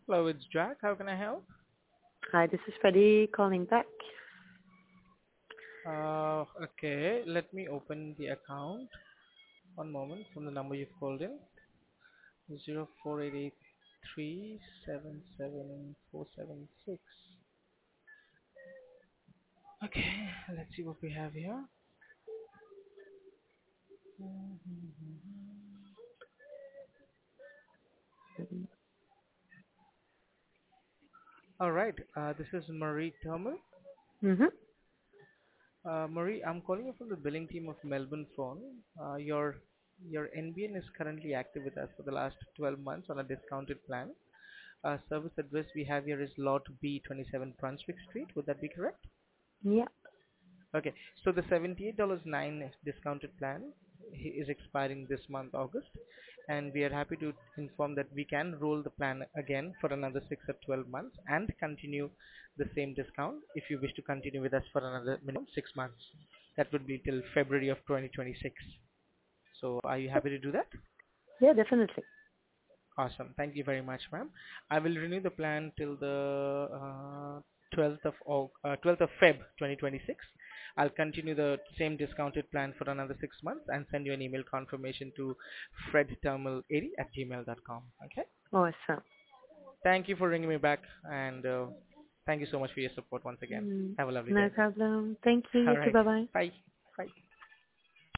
Hello, it's Jack. How can I help? Hi, this is Freddie calling back. Okay, let me open the account. One moment from the number you've called in. 04883777476. Okay, let's see what we have here. All right, this is Marie Thermal. Mm-hmm. Marie, I'm calling you from the billing team of Melbourne Phone. Your NBN is currently active with us for the last 12 months on a discounted plan. Service address we have here is Lot B 27 Brunswick Street. Would that be correct? Yeah. Okay. So the $78.09 discounted plan is expiring this month, August, and we are happy to inform that we can roll the plan again for another 6 or 12 months and continue the same discount if you wish to continue with us for another minimum 6 months. That would be till February of 2026. So are you happy to do that? Yeah, definitely. Awesome. Thank you very much, ma'am. I will renew the plan till the 12th of Feb 2026. I'll continue the same discounted plan for another 6 months and send you an email confirmation to fredthermal80@gmail.com. Okay. Awesome. Thank you for ringing me back, and thank you so much for your support once again. Have a lovely No day. problem. Thank you. You All too. right. Bye-bye. Bye. Bye.